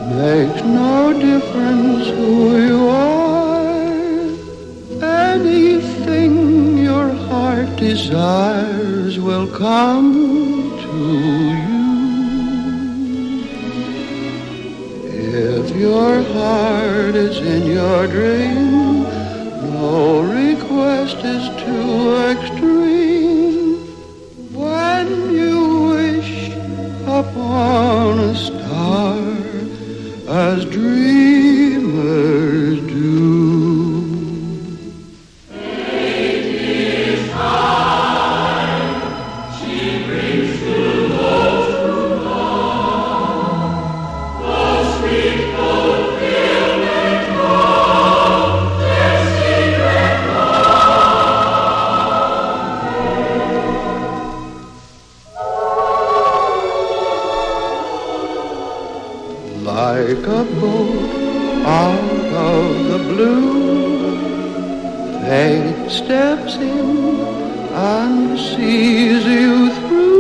Makes no difference who you are. Anything your heart desires will come to you. If your heart is in your dream, no request is too extreme. When you wish upon a star, as dreamers do. Fate is kind, she brings to those who love the sweet fulfillment of their secret love. Like a boat out of the blue, fate steps in and sees you through.